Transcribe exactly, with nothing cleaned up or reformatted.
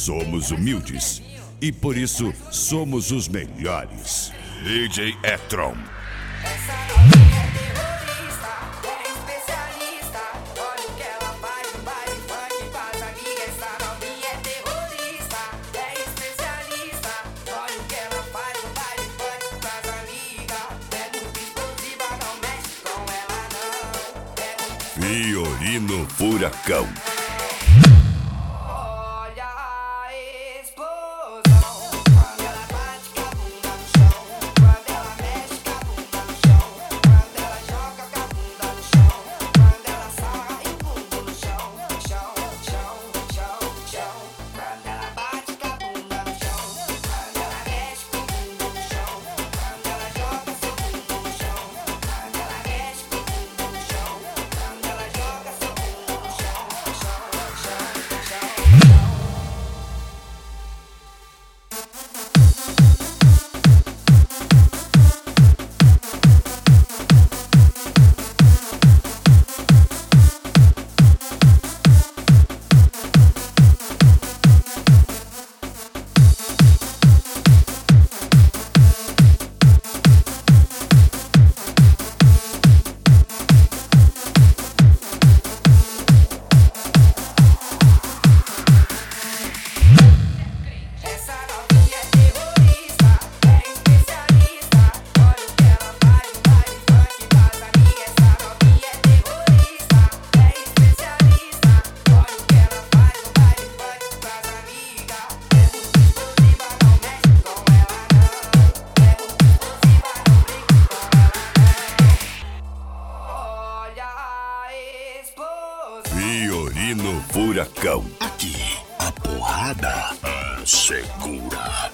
Somos humildes e por isso somos os melhores. D J E-Tron. Essa novinha é terrorista, é especialista. Olha o que ela faz no baile funk com as amigas. Essa novinha é terrorista, é especialista. Olha o que ela faz no baile funk com as amigas. É muito explosiva, não mexe com ela não. É muito Fiorino Furacão. Olha a explosão. Quando ela bate com a bunda no chão. Quando ela mexe com a bunda no chão. Quando ela joga com a bunda no chão. Quando ela sarra e bunda no chão. Chão, chão, chão, chão. Quando ela bate com a bunda no chão. Quando ela mexe com a bunda no chão. Quando ela joga seu bunda no chão. Quando ela mexe com a bunda no chão. Quando ela joga seu bunda no chão. Chão, chão, chão, chão. Essa novinha é terrorista, é especialista. Olha o que ela faz no baile funk com as amigas. Essa novinha é terrorista, é especialista. Olha o que ela faz no baile funk com as amigas. É muito explosiva, não mexe com ela não. É muito explosiva, não brinque com ela não. Olha a explosão. Fiorino Furacão. Aqui, a porrada é segura.